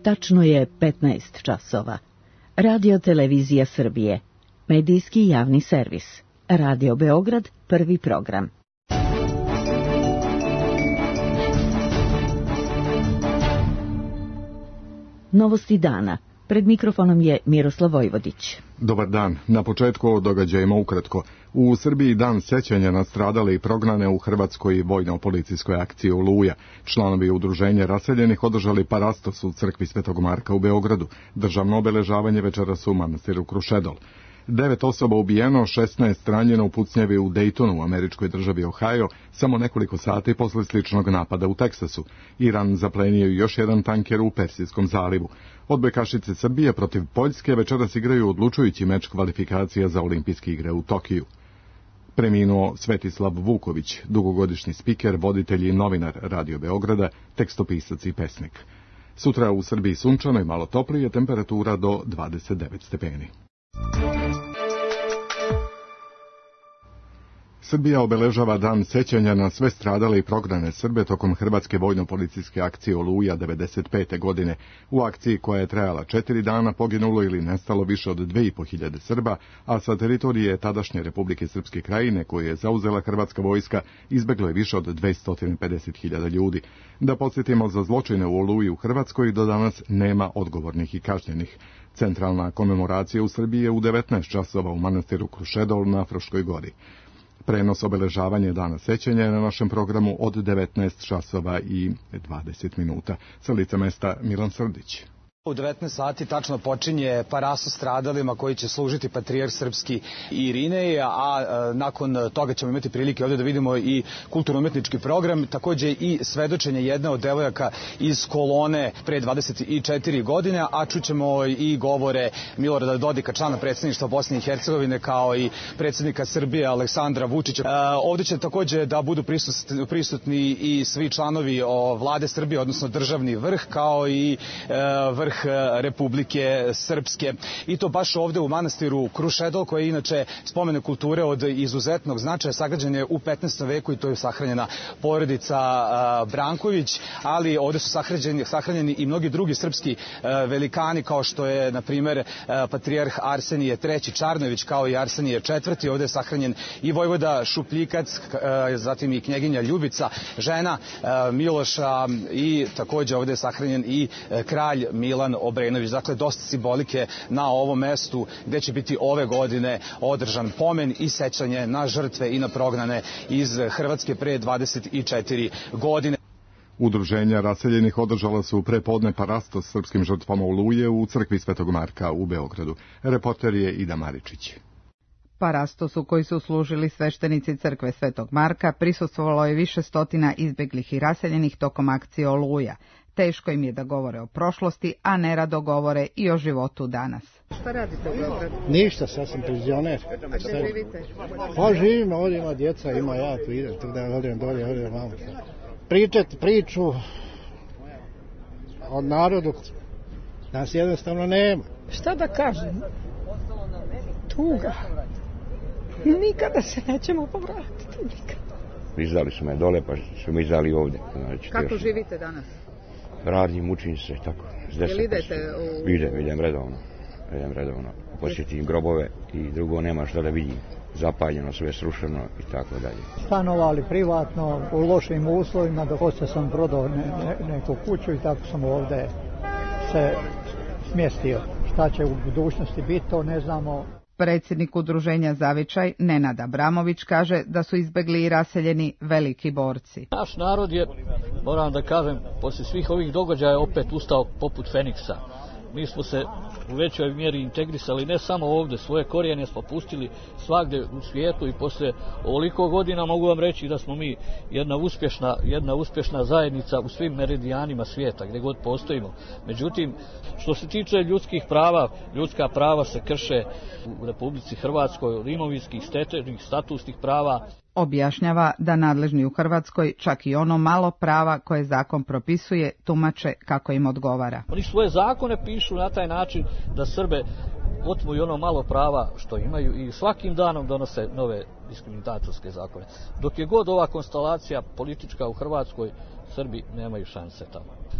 Tačno je 15 časova. Radio Televizija Srbije. Medijski javni servis. Radio Beograd, prvi program. Novosti dana. Pred mikrofonom je Miroslav Vojvodić. Dobar dan. Na početku o događajima ukratko. U Srbiji dan sećanja na stradale i prognane u Hrvatskoj vojno-policijskoj akciji Oluja. Članovi udruženja raseljenih održali parastos u crkvi Svetog Marka u Beogradu. Državno obeležavanje večeras u manastiru Krušedol. 9 osoba ubijeno, 16 ranjeno u pucnjavi u Daytonu u američkoj državi Ohio, samo nekoliko sati posle sličnog napada u Teksasu. Iran zaplenio još jedan tanker u Persijskom zalivu. Odbojkašice Srbije protiv Poljske večeras igraju odlučujući meč kvalifikacija za olimpijske igre u Tokiju. Preminuo Svetislav Vuković, dugogodišnji spiker, voditelj i novinar Radio Beograda, tekstopisac i pesnik. Sutra u Srbiji sunčano i malo toplije, temperatura do 29 stepeni. Srbija obeležava dan sećanja na sve stradale i prognane Srbe tokom Hrvatske vojno-policijske akcije Oluja 1995. godine. U akciji koja je trajala 4 dana poginulo ili nestalo više od 2500 Srba, a sa teritorije tadašnje Republike Srpske Krajine, koje je zauzela hrvatska vojska, izbeglo je više od 250.000 ljudi. Da podsjetimo, za zločine u Oluji u Hrvatskoj do danas nema odgovornih i kažnjenih. Centralna komemoracija u Srbiji je u 19 časova u manastiru Krušedol na Fruškoj gori. Prenos obeležavanja dana sećanja je na našem programu od 19 časova i 20 minuta. Sa lica mesta Milan Srdić. U 19 sati tačno počinje parastos stradalima koji će služiti patrijarh srpski Irinej, a nakon toga ćemo imati prilike ovdje da vidimo i kulturno-umetnički program, također i svedočenje jedne od devojaka iz kolone pre 24 godine, a čućemo i govore Milorada Dodika, člana predsjedništva Bosne i Hercegovine, kao i predsjednika Srbije Aleksandra Vučića. Ovdje će također da budu prisutni i svi članovi vlade Srbije, odnosno državni vrh, kao i vrh Republike Srpske. I to baš ovde u manastiru Krušedol, koji je inače spomenik kulture od izuzetnog značaja, sagrađen je u 15. veku i to je sahranjena porodica Branković, ali ovde su sahranjeni i mnogi drugi srpski velikani, kao što je, na primer, patrijarh Arsenije III. Čarnojević, kao i Arsenije IV. Ovde je sahranjen i vojvoda Šupljikac, zatim i knjeginja Ljubica, žena Miloša, i također ovde je sahranjen i kralj Milan Obrenović. Dakle, dosta simbolike na ovom mestu gde će biti ove godine održan pomen i sećanje na žrtve i na prognane iz Hrvatske pre 24 godine. Udruženja raseljenih održala su prepodne parastos srpskim žrtvama Oluje u crkvi Svetog Marka u Beogradu. Reporter je Ida Maričić. Parastosu koji su služili sveštenici crkve Svetog Marka prisustvovalo je više stotina izbeglih i raseljenih tokom akcije Oluja. Teško im je da govore o prošlosti, a nerado govore i o životu danas. Šta radite u Beogradu? Ništa, sad sam penzioner. A gde živite? Pa živim, ovdje ima djeca, ima ja, tu idem, tako da odem dolje, odem vamo. Pričati priču od narodu, nas jednostavno nema. Šta da kažem? Tuga. Nikada se nećemo povratiti, nikada. Izdali su me dole, pa su me izdali ovdje. Znači, kako živite danas? Radim, učim se, tako. Jel idete u... Idem redovno. Posjetim grobove i drugo nema šta da vidim. Zapaljeno, sve srušeno i tako dalje. Stanovali privatno, u lošim uslovima, dok poslije sam prodao neku kuću i tako sam ovdje se smjestio. Šta će u budućnosti biti, to ne znamo. Predsjednik udruženja Zavičaj, Nenad Abramović, kaže da su izbegli i raseljeni veliki borci. Naš narod je, moram da kažem, poslije svih ovih događaja opet ustao poput Feniksa. Mi smo se u većoj mjeri integrisali, ne samo ovdje, svoje korijene smo pustili svagdje u svijetu i poslije ovoliko godina mogu vam reći da smo mi jedna uspješna zajednica u svim meridijanima svijeta, gdje god postojimo. Međutim, što se tiče ljudskih prava, ljudska prava se krše u Republici Hrvatskoj, od imovinskih, stečenih, statusnih prava. Objašnjava da nadležni u Hrvatskoj čak i ono malo prava koje zakon propisuje tumače kako im odgovara. Oni svoje zakone pišu na taj način da Srbe otmu i ono malo prava što imaju i svakim danom donose nove diskriminatorske zakone. Dok je god ova konstelacija politička u Hrvatskoj, Srbi nemaju šanse tamo.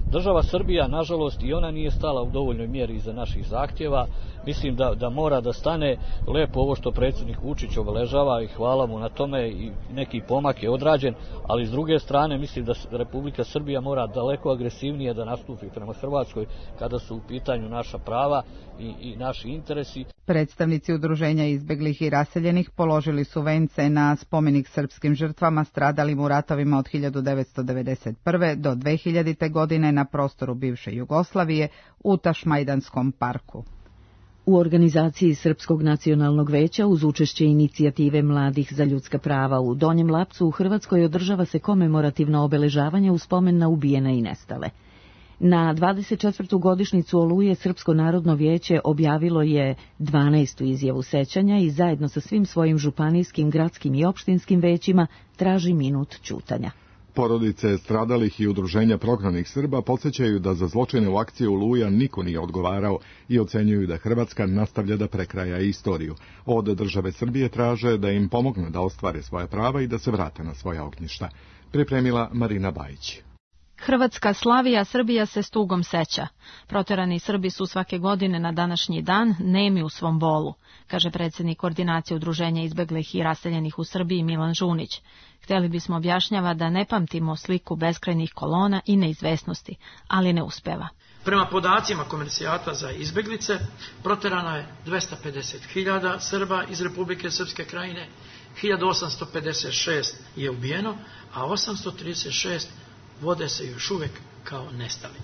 Država Srbija, nažalost, i ona nije stala u dovoljnoj mjeri iza naših zahtjeva. Mislim da mora da stane. Lepo ovo što predsjednik Vučić obeležava i hvala mu na tome i neki pomak je odrađen, ali s druge strane mislim da Republika Srbija mora daleko agresivnije da nastupi prema Hrvatskoj kada su u pitanju naša prava i naši interesi. Predstavnici udruženja izbeglih i raseljenih položili su vence na spomenik srpskim žrtvama stradalim u ratovima od 1991. do 2000. godine na prostoru bivše Jugoslavije u Tašmajdanskom parku. U organizaciji Srpskog nacionalnog veća uz učešće inicijative Mladih za ljudska prava u Donjem Lapcu u Hrvatskoj održava se komemorativno obeležavanje u spomen na ubijene i nestale. Na 24. godišnjicu Oluje Srpsko narodno vijeće objavilo je 12. izjavu sećanja i zajedno sa svim svojim županijskim, gradskim i opštinskim većima traži minut ćutanja. Porodice stradalih i udruženja prognanih Srba podsjećaju da za zločine u akciji Oluja niko nije odgovarao i ocenjuju da Hrvatska nastavlja da prekraja istoriju. Od države Srbije traže da im pomogne da ostvare svoja prava i da se vrate na svoja ognjišta. Pripremila Marina Bajić. Hrvatska slavi, a Srbija se s tugom seća. Proterani Srbi su svake godine na današnji dan nemi u svom bolu, kaže predsjednik koordinacije udruženja izbeglih i raseljenih u Srbiji Milan Žunić. Htjeli bismo, objašnjava, da ne pamtimo sliku beskrajnih kolona i neizvesnosti, ali ne uspeva. Prema podacima Komersijata za izbeglice, proterano je 250.000 Srba iz Republike Srpske Krajine, 1856 je ubijeno, a 836 vode se još uvijek kao nestali.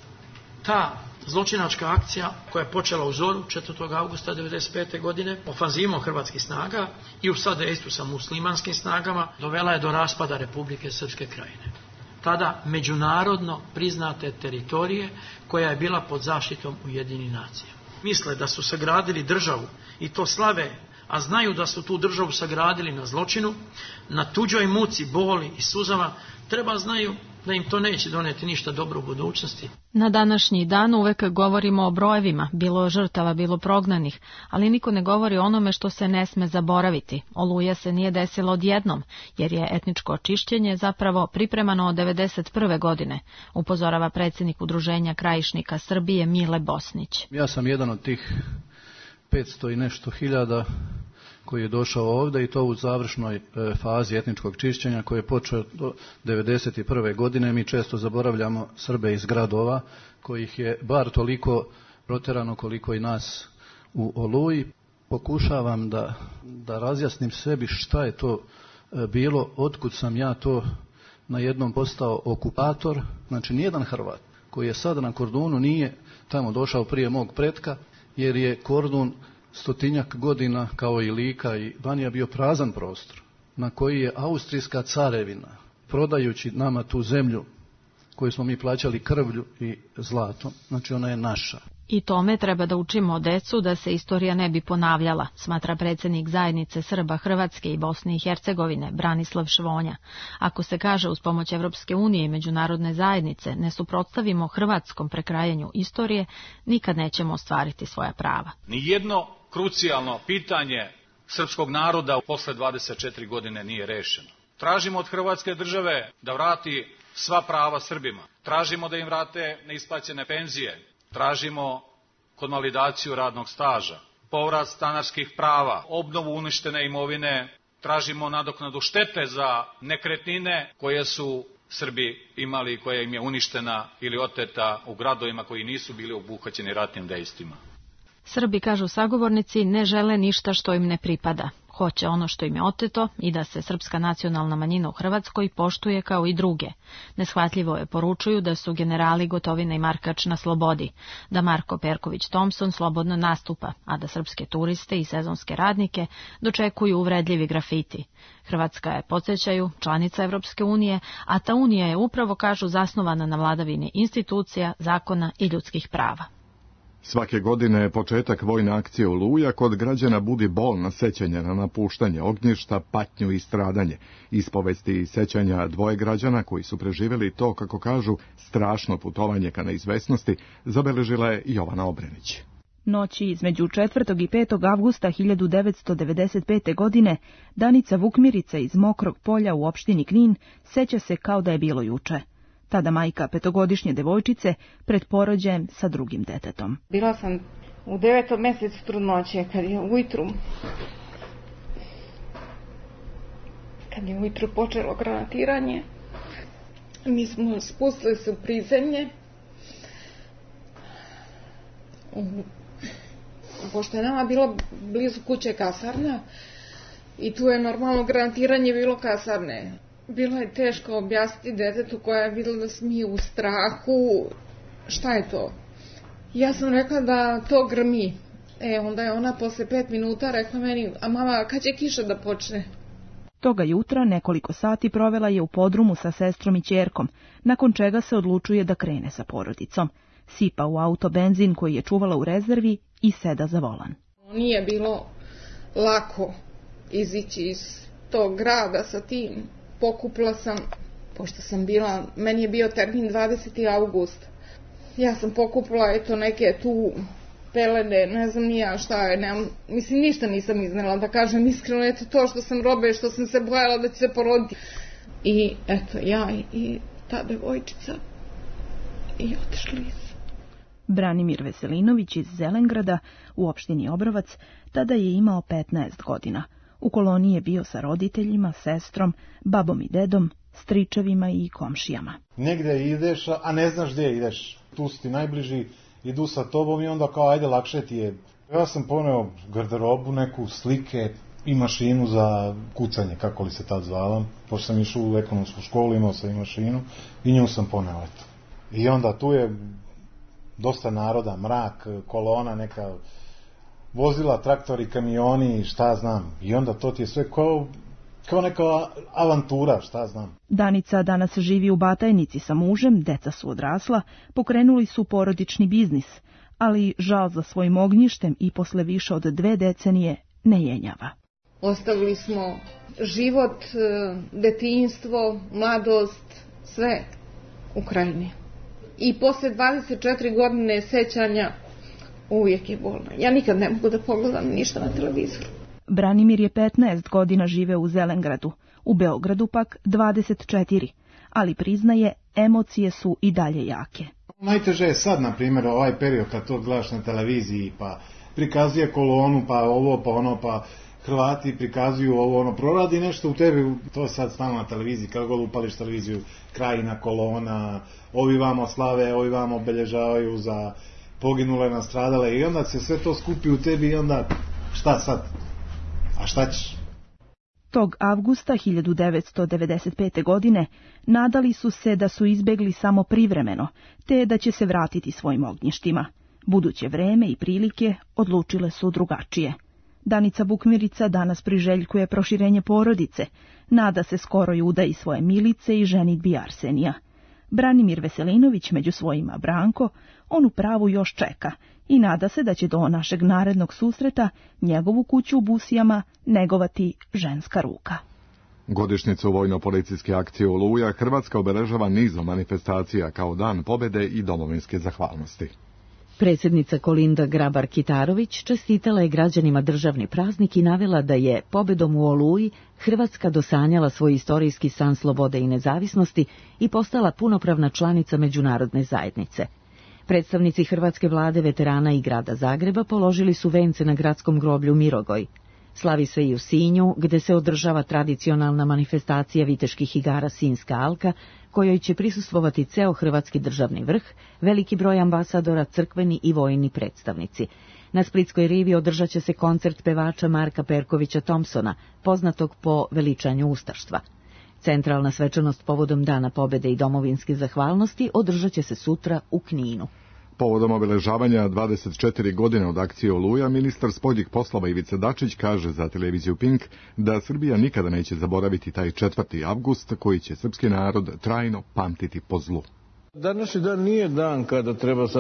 Ta zločinačka akcija koja je počela u Zoru 4. augusta 1995. godine ofanzivom hrvatskih snaga i u sadejstvu sa muslimanskim snagama dovela je do raspada Republike Srpske Krajine. Tada međunarodno priznate teritorije koja je bila pod zaštitom Ujedinjenih nacija. Misle da su sagradili državu i to slave, a znaju da su tu državu sagradili na zločinu, na tuđoj muci, boli i suzama, treba znaju da im to neće doneti ništa dobro u budućnosti. Na današnji dan uvek govorimo o brojevima, bilo žrtava, bilo prognanih, ali niko ne govori o onome što se ne sme zaboraviti. Oluja se nije desila odjednom, jer je etničko očišćenje zapravo pripremano od 1991. godine, upozorava predsjednik udruženja krajišnika Srbije Mile Bosnić. Ja sam jedan od tih 500 i nešto hiljada koji je došao ovdje i to u završnoj fazi etničkog čišćenja koji je počeo do 1991. godine. Mi često zaboravljamo Srbe iz gradova kojih je bar toliko proterano koliko i nas u Oluji. Pokušavam da razjasnim sebi šta je to bilo, otkud sam ja to na jednom postao okupator. Znači nijedan Hrvat koji je sada na Kordunu nije tamo došao prije mog pretka, jer je Kordun 100-tinjak godina kao i Lika i Banija bio prazan prostor na koji je Austrijska carevina, prodajući nama tu zemlju koju smo mi plaćali krvlju i zlatom, znači ona je naša. I tome treba da učimo decu da se istorija ne bi ponavljala, smatra predsjednik zajednice Srba Hrvatske i Bosne i Hercegovine Branislav Švonja. Ako se kaže uz pomoć Evropske unije i međunarodne zajednice ne suprotstavimo hrvatskom prekrajanju istorije, nikad nećemo ostvariti svoja prava. Nijedno krucijalno pitanje srpskog naroda posle 24 godine nije rešeno. Tražimo od Hrvatske države da vrati sva prava Srbima. Tražimo da im vrate neisplaćene penzije. Tražimo konvalidaciju radnog staža, povrat stanarskih prava, obnovu uništene imovine, tražimo nadoknadu štete za nekretnine koje su Srbi imali i koja im je uništena ili oteta u gradovima koji nisu bili obuhvaćeni ratnim dejstvima. Srbi, kažu sagovornici, ne žele ništa što im ne pripada. Hoće ono što im je oteto i da se srpska nacionalna manjina u Hrvatskoj poštuje kao i druge. Neshvatljivo je poručuju da su generali Gotovina i Markač na slobodi, da Marko Perković Thompson slobodno nastupa, a da srpske turiste i sezonske radnike dočekuju uvredljivi grafiti. Hrvatska je, podsjećaju, članica Evropske unije, a ta unija je upravo, kažu, zasnovana na vladavini institucija, zakona i ljudskih prava. Svake godine početak vojne akcije Oluja kod građana budi bolna sećanja na napuštanje ognjišta, patnju i stradanje. Ispovesti i sećanja dvoje građana koji su preživjeli to, kako kažu, strašno putovanje ka neizvesnosti, zabeležila je Jovana Obrenić. Noći između 4. i 5. avgusta 1995. godine Danica Vukmirica iz Mokrog polja u opštini Knin seća se kao da je bilo juče. tada majka 5-godišnje devojčice pred porođajem sa drugim detetom. Bila sam u 9. mjesecu trudnoće, kad je ujutru počelo granatiranje. Mi smo spustili se u prizemlje, pošto je nama bilo blizu kuće kasarna i tu je normalno granatiranje bilo kasarne. Bilo je teško objasniti detetu koja je vidjela da smo mi u strahu. Šta je to? Ja sam rekla da to grmi. Onda je ona posle 5 minuta rekla meni, a mama, kad će kiša da počne? Toga jutra nekoliko sati provela je u podrumu sa sestrom i ćerkom, nakon čega se odlučuje da krene sa porodicom. Sipa u auto benzin koji je čuvala u rezervi i seda za volan. Nije bilo lako izići iz tog grada sa tim. Pokupila sam, pošto sam bila, meni je bio termin 20. august. Ja sam pokupila neke tu pelene, ne znam ni ja šta je, mislim ništa nisam iznela, da kažem iskreno, to što sam robe, što sam se bojala da će se poroditi. I ja i ta devojčica i otišli su. Branimir Veselinović iz Zelengrada u opštini Obrovac tada je imao 15 godina. U koloniji je bio sa roditeljima, sestrom, babom i dedom, stričevima i komšijama. Negde ideš, a ne znaš gdje ideš. Tu su ti najbliži, idu sa tobom i onda kao ajde lakše ti je. Ja sam poneo garderobu, neku slike i mašinu za kucanje, kako li se tad zvala. Pošto sam išao u ekonomsku školu, imao sam i mašinu i nju sam poneo. I onda tu je dosta naroda, mrak, kolona, neka vozila, traktori, kamioni, šta znam. I onda to ti je sve kao neka avantura, šta znam. Danica danas živi u Batajnici sa mužem, deca su odrasla, pokrenuli su porodični biznis, ali žal za svojim ognjištem i posle više od 2 decenije ne jenjava. Ostavili smo život, detinjstvo, mladost, sve u Krajini. I posle 24 godine sećanja uvijek je bolno. Ja nikad ne mogu da pogledam ništa na televizoru. Branimir je 15 godina živeo u Zelengradu, u Beogradu pak 24, ali priznaje, emocije su i dalje jake. Najteže je sad, na primjer, ovaj period kad to gledaš na televiziji, pa prikazuje kolonu, pa ovo, pa ono, pa Hrvati prikazuju ovo, ono, proradi nešto u tebi, to je sad stalno na televiziji, kad god upališ televiziju, Krajina, kolona, ovi vamo slave, ovi vamo obeležavaju za poginule, nastradale i onda se sve to skupi u tebi i onda šta sad? A šta ćeš? Tog avgusta 1995. godine nadali su se da su izbegli samo privremeno, te da će se vratiti svojim ognjištima. Buduće vreme i prilike odlučile su drugačije. Danica Bukmirica danas priželjkuje proširenje porodice, nada se skoroj udaji svoje Milice i ženidbi Arsenija. Branimir Veselinović među svojima Branko, on u pravu još čeka i nada se da će do našeg narednog susreta njegovu kuću u Busijama negovati ženska ruka. Godišnjicu vojno-policijske akcije Oluja Hrvatska obeležava nizom manifestacija kao Dan pobjede i domovinske zahvalnosti. Predsjednica Kolinda Grabar-Kitarović čestitala je građanima državni praznik i navela da je pobjedom u Oluji Hrvatska dosanjala svoj istorijski san slobode i nezavisnosti i postala punopravna članica međunarodne zajednice. Predstavnici hrvatske vlade, veterana i grada Zagreba položili su vence na gradskom groblju Mirogoj. Slavi se i u Sinju, gdje se održava tradicionalna manifestacija viteških igara Sinjska alka, kojoj će prisustvovati ceo hrvatski državni vrh, veliki broj ambasadora, crkveni i vojni predstavnici. Na Splitskoj rivi održat će se koncert pevača Marka Perkovića Thompsona, poznatog po veličanju ustaštva. Centralna svečanost povodom Dana pobjede i domovinske zahvalnosti održat će se sutra u Kninu. Povodom obeležavanja 24 godine od akcije Oluja, ministar spoljnih poslova Ivica Dačić kaže za televiziju Pink da Srbija nikada neće zaboraviti taj 4. avgust koji će srpski narod trajno pamtiti po zlu. Današnji dan nije dan kada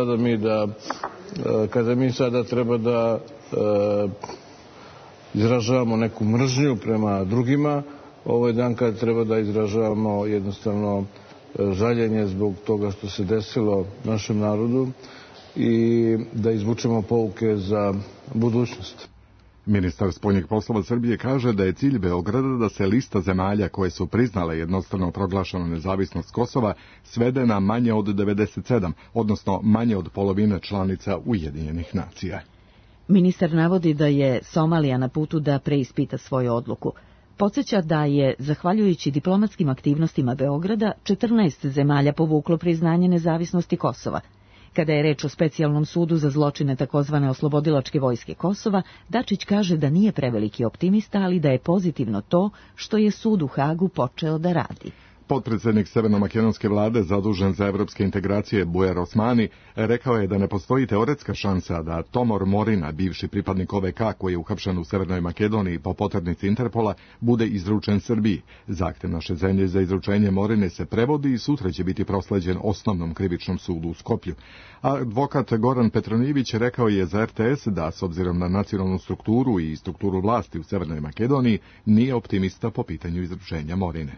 mi sada treba da izražavamo neku mržnju prema drugima. Ovo je dan kada treba da izražavamo jednostavno žaljenje zbog toga što se desilo našem narodu i da izvučemo pouke za budućnost. Ministar spoljnih poslova Srbije kaže da je cilj Beograda da se lista zemalja koje su priznale jednostrano proglašenu nezavisnost Kosova svede na manje od 97, odnosno manje od polovine članica Ujedinjenih nacija. Ministar navodi da je Somalija na putu da preispita svoju odluku. Podsjeća da je, zahvaljujući diplomatskim aktivnostima Beograda, 14 zemalja povuklo priznanje nezavisnosti Kosova. Kada je reč o specijalnom sudu za zločine takozvane oslobodilačke vojske Kosova, Dačić kaže da nije preveliki optimista, ali da je pozitivno to što je sud u Hagu počeo da radi. Potpredsjednik severno-makedonske vlade zadužen za evropske integracije Bujar Osmani rekao je da ne postoji teoretska šansa da Tomor Morina, bivši pripadnik OVK koji je uhapšen u Severnoj Makedoniji po poternici Interpola, bude izručen Srbiji. Zahtev naše zemlje za izručenje Morine se prevodi i sutra će biti prosleđen osnovnom krivičnom sudu u Skoplju. A advokat Goran Petronijević rekao je za RTS da, s obzirom na nacionalnu strukturu i strukturu vlasti u Severnoj Makedoniji, nije optimista po pitanju izručenja Morine.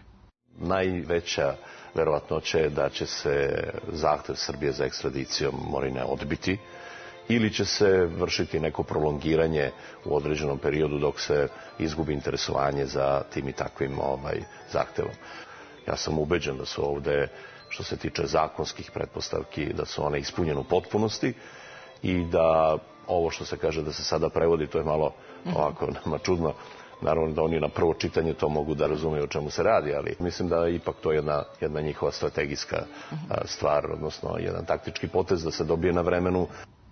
Najveća verovatnoća je da će se zahtev Srbije za ekstradicijom Morine odbiti ili će se vršiti neko prolongiranje u određenom periodu dok se izgubi interesovanje za tim i takvim zahtevom. Ja sam ubeđen da su ovde, što se tiče zakonskih pretpostavki, da su one ispunjene u potpunosti i da ovo što se kaže da se sada prevodi, to je malo ovako nama čudno. Naravno da oni na prvo čitanje to mogu da razumeju o čemu se radi, ali mislim da je ipak to jedna njihova strategijska stvar, odnosno jedan taktički potez da se dobije na vremenu.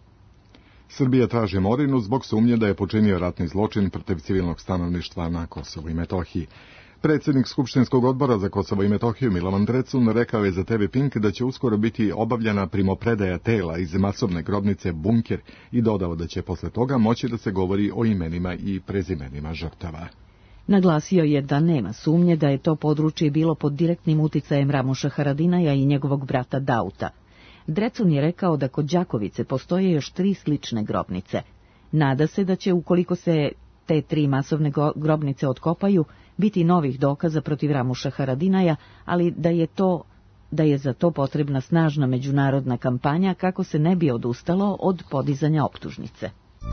Srbija traži Morinu zbog sumnje da je počinio ratni zločin protiv civilnog stanovništva na Kosovu i Metohiji. Predsjednik Skupštinskog odbora za Kosovo i Metohiju Milovan Drecun rekao je za TV Pink da će uskoro biti obavljena primopredaja tela iz masovne grobnice Bunker i dodao da će posle toga moći da se govori o imenima i prezimenima žrtava. Naglasio je da nema sumnje da je to područje bilo pod direktnim uticajem Ramuša Haradinaja i njegovog brata Dauta. Drecun je rekao da kod Đakovice postoje još 3 slične grobnice. Nada se da će, ukoliko se te 3 masovne grobnice otkopaju, biti novih dokaza protiv Ramuša Haradinaja, ali da je za to potrebna snažna međunarodna kampanja kako se ne bi odustalo od podizanja optužnice.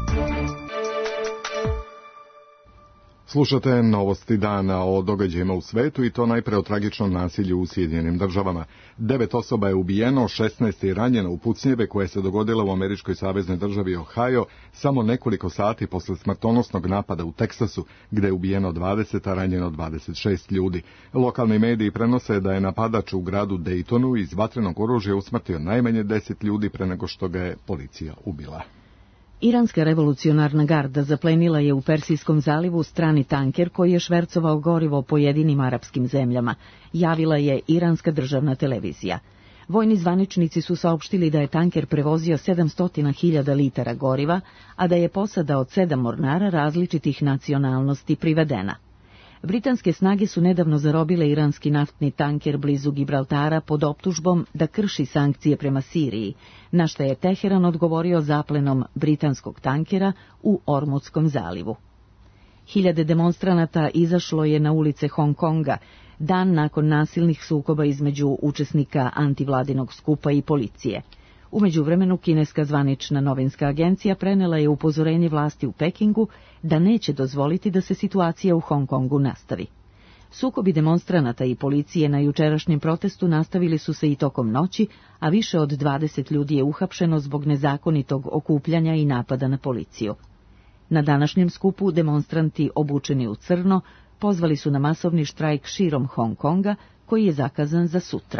Slušate novosti dana o događajima u svetu i to najpre o tragičnom nasilju u Sjedinjenim državama. 9 osoba je ubijeno, 16 je ranjeno u pucnjeve koje se dogodile u američkoj saveznoj državi Ohio samo nekoliko sati posle smrtonosnog napada u Teksasu, gde je ubijeno 20, a ranjeno 26 ljudi. Lokalni mediji prenose da je napadač u gradu Daytonu iz vatrenog oružja usmrtio najmanje 10 ljudi pre nego što ga je policija ubila. Iranska revolucionarna garda zaplenila je u Persijskom zalivu strani tanker koji je švercovao gorivo pojedinim arapskim zemljama, javila je iranska državna televizija. Vojni zvaničnici su saopštili da je tanker prevozio 700.000 litara goriva, a da je posada od 7 mornara različitih nacionalnosti privedena. Britanske snage su nedavno zarobile iranski naftni tanker blizu Gibraltara pod optužbom da krši sankcije prema Siriji, na što je Teheran odgovorio zaplenom britanskog tankera u Ormutskom zalivu. Hiljade demonstranata izašlo je na ulice Hong Konga, dan nakon nasilnih sukoba između učesnika antivladinog skupa i policije. U međuvremenu kineska zvanična novinska agencija prenela je upozorenje vlasti u Pekingu da neće dozvoliti da se situacija u Hong Kongu nastavi. Sukobi demonstranata i policije na jučerašnjem protestu nastavili su se i tokom noći, a više od 20 ljudi je uhapšeno zbog nezakonitog okupljanja i napada na policiju. Na današnjem skupu demonstranti obučeni u crno pozvali su na masovni štrajk širom Hong Konga, koji je zakazan za sutra.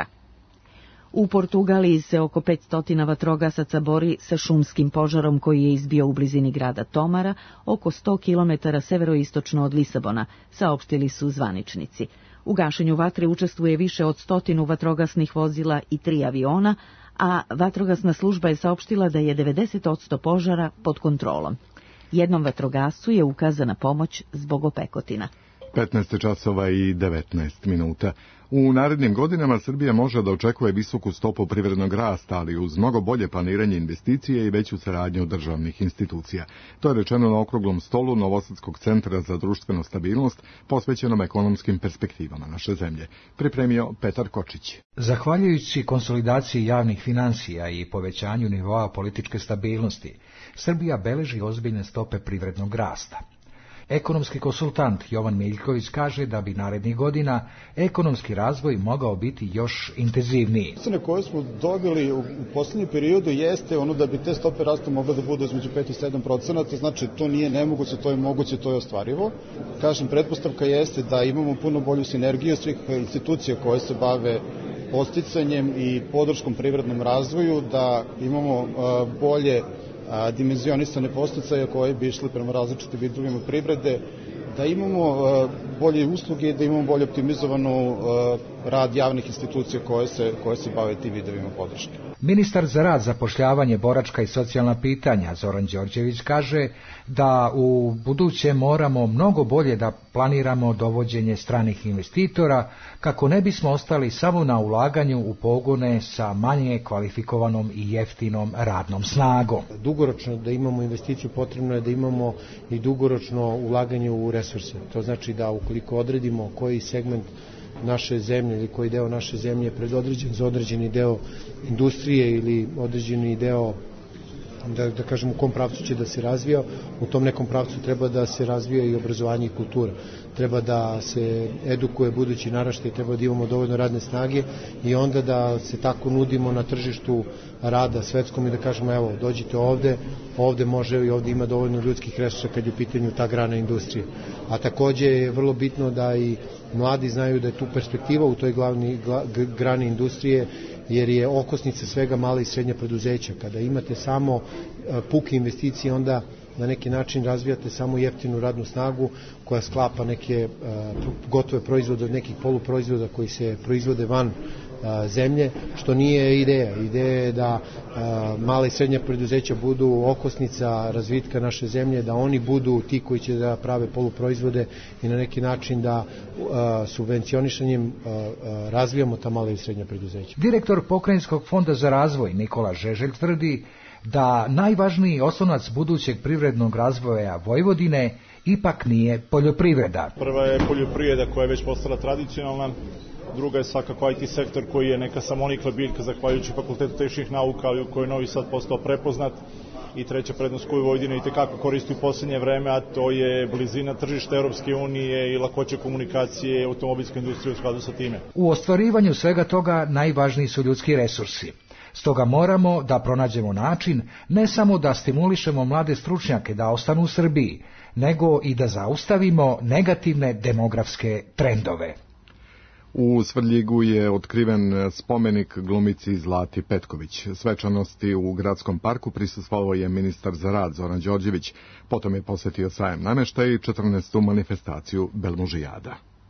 U Portugaliji se oko 500 vatrogasaca bori sa šumskim požarom koji je izbio u blizini grada Tomara, oko 100 km severoistočno od Lisabona, saopštili su zvaničnici. U gašenju vatre učestvuje više od 100 vatrogasnih vozila i 3 aviona, a vatrogasna služba je saopštila da je 90% požara pod kontrolom. Jednom vatrogascu je ukazana pomoć zbog opekotina. 15 časova i 19 minuta. U narednim godinama Srbija može da očekuje visoku stopu privrednog rasta, ali uz mnogo bolje planiranje investicije i veću saradnju državnih institucija. To je rečeno na okruglom stolu Novosadskog centra za društvenu stabilnost, posvećenom ekonomskim perspektivama naše zemlje. Pripremio Petar Kočić. Zahvaljujući konsolidaciji javnih finansija i povećanju nivoa političke stabilnosti, Srbija beleži ozbiljne stope privrednog rasta. Ekonomski konsultant Jovan Miljković kaže da bi narednih godina ekonomski razvoj mogao biti još intenzivniji. Ocene koje smo dobili u poslednjem periodu jeste ono da bi te stope rasta mogle da budu između 5 i 7%, znači to nije nemoguće, to je moguće, to je ostvarivo. Kažem, pretpostavka jeste da imamo puno bolju sinergiju svih institucija koje se bave podsticanjem i podrškom privrednom razvoju, da imamo bolje dimenzionisane podsticaje koje bi išli prema različitim vidovima privrede, da imamo bolje usluge i da imamo bolje optimizovanu rad javnih institucija koje se bave tim vidovima podrške. Ministar za rad, zapošljavanje, boračka i socijalna pitanja Zoran Đorđević kaže da u buduće moramo mnogo bolje da planiramo dovođenje stranih investitora kako ne bismo ostali samo na ulaganju u pogone sa manje kvalifikovanom i jeftinom radnom snagom. Dugoročno da imamo investiciju potrebno je da imamo i dugoročno ulaganje u resurse. To znači da ukoliko odredimo koji segment naše zemlje ili koji deo naše zemlje je predodređen za određeni deo industrije ili određeni deo, da kažem, u kom pravcu će da se razvija, u tom nekom pravcu treba da se razvija i obrazovanje i kultura. Treba da se edukuje budući naraštaj, treba da imamo dovoljno radne snage i onda da se tako nudimo na tržištu rada svetskom i da kažemo evo dođite ovde može i ovde ima dovoljno ljudskih resursa kad je u pitanju ta grana industrije. A takođe je vrlo bitno da i mladi znaju da je tu perspektiva u toj grani industrije, jer je okosnica svega mala i srednja preduzeća. Kada imate samo puke investicije, onda na neki način razvijate samo jeftinu radnu snagu koja sklapa neke gotove proizvode od nekih poluproizvoda koji se proizvode van zemlje, što nije ideja. Ideja je da mala i srednja preduzeća budu okosnica razvitka naše zemlje, da oni budu ti koji će da prave poluproizvode i na neki način da subvencionišanjem razvijamo ta mala i srednja preduzeća. Direktor Pokrajinskog fonda za razvoj Nikola Žeželj tvrdi da najvažniji oslonac budućeg privrednog razvoja Vojvodine ipak nije poljoprivreda. Prva je poljoprivreda koja je već postala tradicionalna, druga je svakako IT sektor koji je neka samonikla biljka zahvaljujući Fakultetu tehničkih nauka, ali u kojoj je Novi Sad postao prepoznat, i treća prednost koju Vojvodina itekako koristi u poslednje vreme, a to je blizina tržišta Europske unije i lakoća komunikacije i automobilske industrije u skladu sa time. U ostvarivanju svega toga najvažniji su ljudski resursi. Stoga moramo da pronađemo način ne samo da stimulišemo mlade stručnjake da ostanu u Srbiji, nego i da zaustavimo negativne demografske trendove. U Svrljigu je otkriven spomenik glumici Zlati Petković. Svečanosti u gradskom parku prisustvovao je ministar za rad Zoran Đorđević, potom je posetio sajam namještaja i 14. manifestaciju Belmužijada.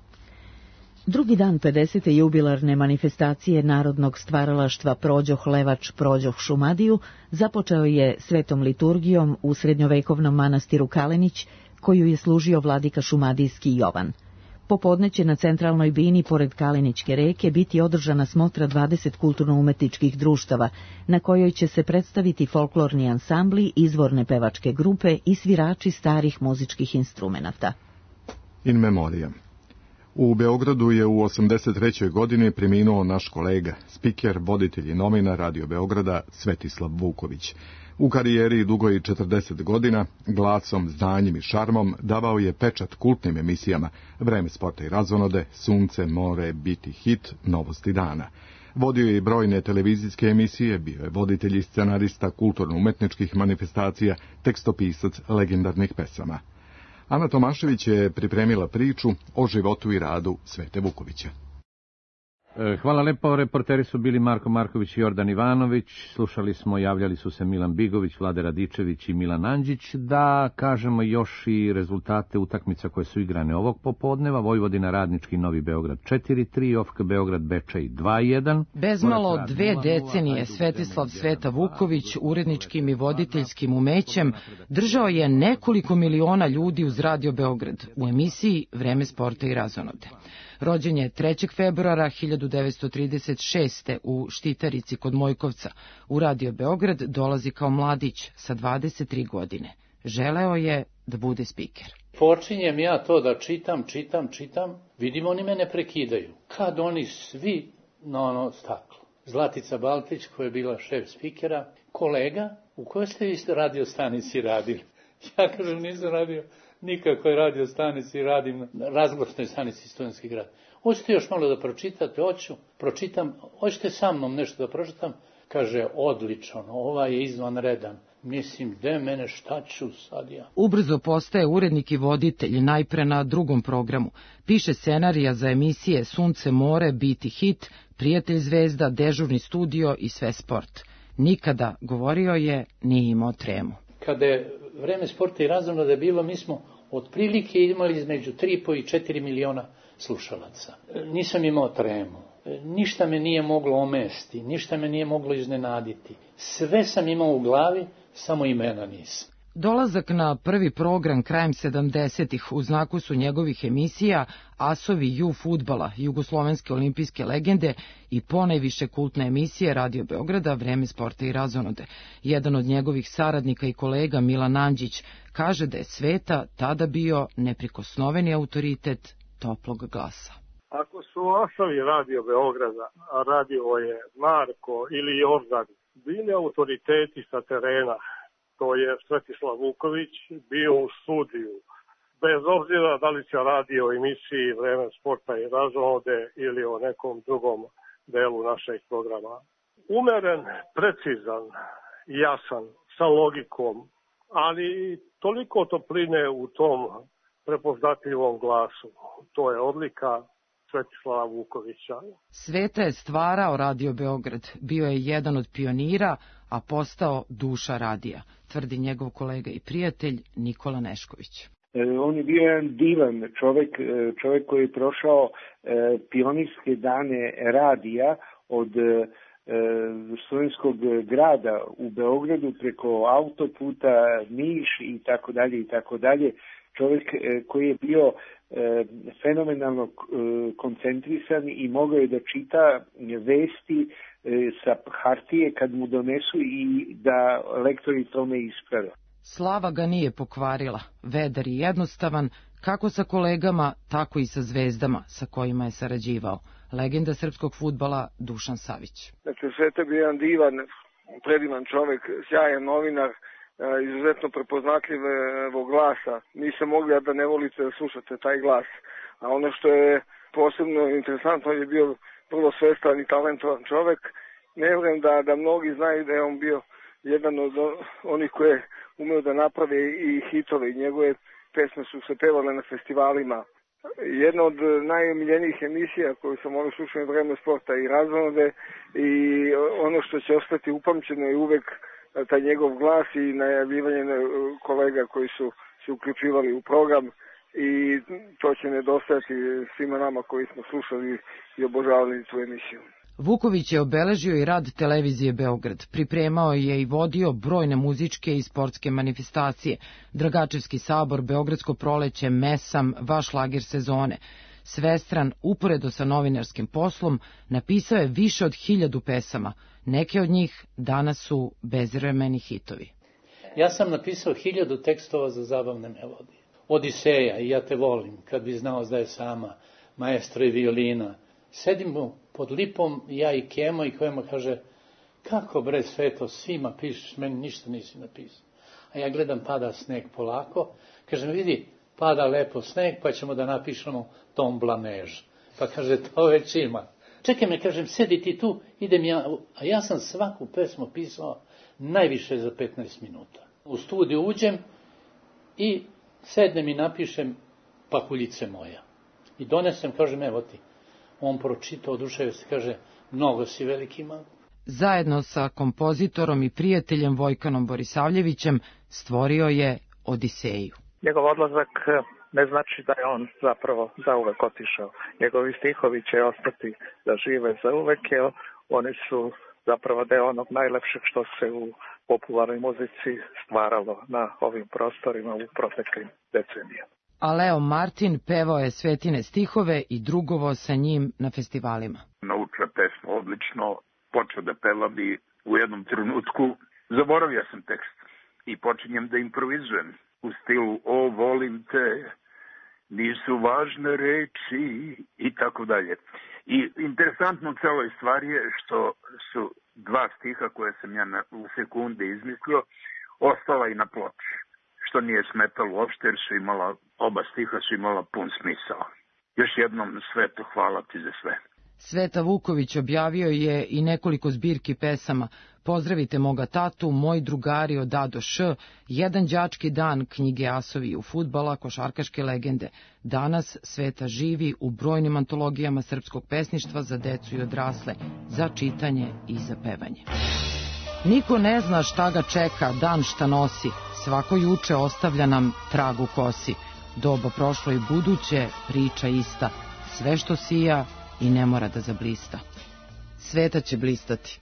Drugi dan 50. jubilarne manifestacije narodnog stvaralaštva Prođoh Levač, Prođoh Šumadiju započeo je svetom liturgijom u srednjovekovnom manastiru Kalenić, koju je služio vladika šumadijski Jovan. Popodne će na centralnoj bini pored Kalenićke reke biti održana smotra 20 kulturno-umetničkih društava, na kojoj će se predstaviti folklorni ansambli, izvorne pevačke grupe i svirači starih muzičkih instrumenata. In memoriam. U Beogradu je u 83. godini preminuo naš kolega, spiker, voditelj i novinar Radio Beograda Svetislav Vuković. U karijeri dugo i 40 godina, glasom, znanjem i šarmom davao je pečat kultnim emisijama Vreme sporta i razonode, Sunce, more, biti hit, Novosti dana. Vodio je i brojne televizijske emisije, bio je voditelj i scenarista kulturno-umetničkih manifestacija, tekstopisac legendarnih pesama. Ana Tomašević je pripremila priču o životu i radu Svete Vukovića. Hvala lepo, reporteri su bili Marko Marković i Jordan Ivanović, slušali smo, javljali su se Milan Bigović, Vlade Radičević i Milan Andžić, da kažemo još i rezultate utakmica koje su igrane ovog popodneva, Vojvodina Radnički Novi Beograd 4-3, OFK Beograd Bečej 2-1. Bezmalo 2 decenije Svetislav Sveta Vuković uredničkim i voditeljskim umećem držao je nekoliko miliona ljudi uz Radio Beograd u emisiji Vreme sporta i razonode. Rođen je 3. februara 1936. u Štitarici kod Mojkovca. U Radio Beograd dolazi kao mladić sa 23 godine. Želeo je da bude spiker. Počinjem ja to da čitam, vidim oni mene prekidaju. Kad oni svi na ono staklo. Zlatica Baltić koja je bila šef spikera, kolega, u kojoj ste vi radio stanici radili? Ja kažem, nisam radio nikakvoj radio stanici, radim na razglasnoj stanici Studentski grad. Hoćete još malo da pročitate? Hoću, pročitam. Hoćete sa mnom nešto da pročitam? Kaže, odlično, ovaj je izvanredan. Mislim, de mene, šta ću sad ja? Ubrzo postaje urednik i voditelj, najpre na drugom programu. Piše scenarija za emisije Sunce, more, Biti hit, Prijatelj zvezda, Dežurni studio i Sve sport. Nikada, govorio je, nije imao tremu. Kada je Vreme sporta i razonode je bilo, mi smo otprilike imali između 3,5 i 4 miliona slušalaca. Nisam imao tremu. Ništa me nije moglo omesti, ništa me nije moglo iznenaditi. Sve sam imao u glavi, samo imena nisam. Dolazak na prvi program krajem 70-ih u znaku su njegovih emisija Asovi ju fudbala, jugoslovenske olimpijske legende i ponajviše kultne emisije Radio Beograda Vreme sporta i razonode. Jedan od njegovih saradnika i kolega Milan Andžić kaže da je Sveta tada bio neprikosnoveni autoritet toplog glasa. Ako su Asovi Radio Beograda, a radio je Marko ili Jordan, bili autoriteti sa terena, to je Svetislav Vuković, bio u studiju. Bez obzira da li se radi o emisiji Vreme sporta i razonode ili o nekom drugom delu našeg programa. Umeren, precizan, jasan, sa logikom, ali toliko topline u tom prepoznatljivom glasu. To je odlika Svetislava Vukovića. Sveta je stvarao Radio Beograd, bio je jedan od pionira, a postao duša radija, tvrdi njegov kolega i prijatelj Nikola Nešković. On je bio jedan divan čovjek koji je prošao pionirske dane radija od Studentskog grada u Beogradu preko autoputa, Niš i tako dalje. Čovjek koji je bio fenomenalno koncentrisan i mogao je da čita vesti sa hartije kad mu donesu i da lektori tome isprave. Slava ga nije pokvarila, vedar i jednostavan, kako sa kolegama, tako i sa zvezdama sa kojima je sarađivao. Legenda srpskog fudbala Dušan Savić. Dakle, Sveta je bio jedan divan, predivan čovjek, sjajan novinar, izuzetno prepoznatljivog glasa. Nisam mogli da ne volite da slušate taj glas. A ono što je posebno interesantno, on je bio vrlo svestan i talentovan čovjek. Ne vjerujem da mnogi znaju da je on bio jedan od onih koje umeo da naprave i hitove. I njegove pesme su se pevale na festivalima. Jedna od najomiljenijih emisija koju sam slušao je Vreme sporta i razonode i ono što će ostati upamćeno je uvek taj njegov glas i najavljivanje kolega koji su se uključivali u program i to će nedostajati svima nama koji smo slušali i obožavali tu emisiju. Vuković je obeležio i rad televizije Beograd, pripremao je i vodio brojne muzičke i sportske manifestacije, Dragačevski sabor, Beogradsko proleće, Mesam, Vaš lager sezone. Svestran, uporedo sa novinarskim poslom, napisao je više od 1000 pesama. Neke od njih danas su bezvremeni hitovi. Ja sam napisao 1000 tekstova za zabavne melodije. Odiseja i Ja te volim, Kad bi znao da je sama, Maestro i violina. Sedimo pod lipom, ja i Kemo, i Kemo kaže, kako bre Sveto, svima pišeš, meni ništa nisi napisao. A ja gledam, pada sneg polako, kažem, vidi, pada lepo sneg, pa ćemo da napišemo Tom Blanež. Pa kaže, to već ima. Čekaj me, kažem, sedi ti tu, idem ja, a ja sam svaku pesmu pisao najviše za 15 minuta. U studiju uđem i sednem i napišem Pahuljice moja. I donesem, kažem, evo ti. On pročitao, oduševio se, kaže, mnogo si veliki mag. Zajedno sa kompozitorom i prijateljem Vojkanom Borisavljevićem stvorio je Odiseju. Njegov odlazak ne znači da je on zapravo zauvek otišao. Njegovi stihovi će ostati da žive zauvek, jer oni su zapravo deo onog najlepšeg što se u popularnoj muzici stvaralo na ovim prostorima u proteklim decenijama. A Leo Martin pevao je Svetine stihove i drugovao sa njim na festivalima. Naučio pesmu odlično, počeo da pevam i u jednom trenutku zaboravio sam tekst i počinjem da improvizujem u stilu O volim te, nisu važne reči i tako dalje. I interesantno u celoj stvari je što su 2 stiha koje sam ja u sekunde izmislio ostala i na ploči. što nije smetalo uopšte jer su imala, oba stiha su imala pun smisao. Još jednom, Sveto, hvala ti za sve. Sveta Vuković objavio je i nekoliko zbirki pesama Pozdravite moga tatu, Moji drugari od A do Š, Jedan đački dan, knjige Asovi u fudbala, košarkaške legende. Danas Sveta živi u brojnim antologijama srpskog pesništva za decu i odrasle, za čitanje i za pevanje. Niko ne zna šta ga čeka, dan šta nosi, svako juče ostavlja nam trag u kosi. Doba prošlo i buduće, priča ista, sve što sija i ne mora da zablista. Sveta će blistati.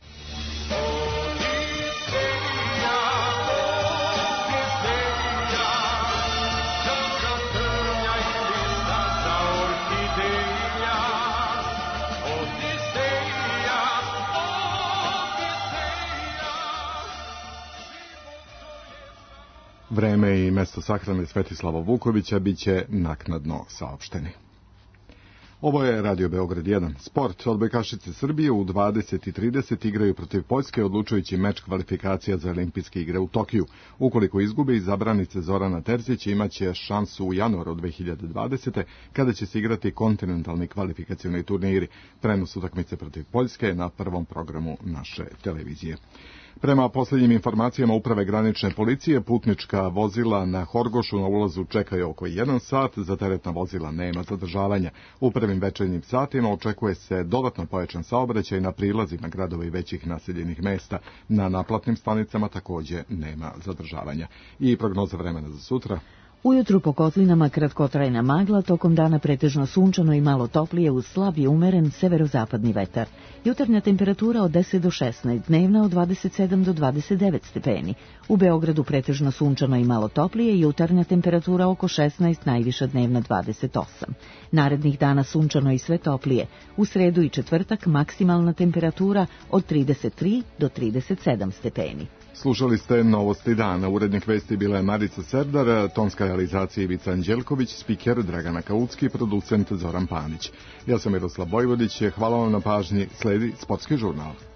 Vreme i mesto sahrane Svetislava Vukovića biće naknadno saopšteni. Ovo je Radio Beograd 1. Sport. Odbojkašice Srbije u 20:30 igraju protiv Poljske odlučujući meč kvalifikacija za olimpijske igre u Tokiju. Ukoliko izgube, izabranice Zorana Terzić imaće šansu u januaru 2020. kada će se igrati kontinentalni kvalifikacioni turniri. Prenos utakmice protiv Poljske je na prvom programu naše televizije. Prema posljednjim informacijama Uprave granične policije, putnička vozila na Horgošu na ulazu čekaju oko 1 sat, za teretna vozila nema zadržavanja. U prvim večernjim satima očekuje se dodatno pojačan saobraćaj na prilazima gradova i većih naseljenih mesta. Na naplatnim stanicama također nema zadržavanja. I prognoza vremena za sutra. Ujutru po kotlinama kratkotrajna magla, tokom dana pretežno sunčano i malo toplije uz slab i umeren severozapadni vetar. Jutarnja temperatura od 10 do 16, dnevna od 27 do 29 stepeni. U Beogradu pretežno sunčano i malo toplije, jutarnja temperatura oko 16, najviša dnevna 28. Narednih dana sunčano i sve toplije. U sredu i četvrtak maksimalna temperatura od 33 do 37 stepeni. Slušali ste Novosti dana. Urednik vesti bila je Marica Serdar, tonska realizacija Ivica Anđelković, spiker Dragana Kaucki, producent Zoran Panić. Ja sam Miroslav Bojvodić, hvala vam na pažnji, sledi Sportski žurnal.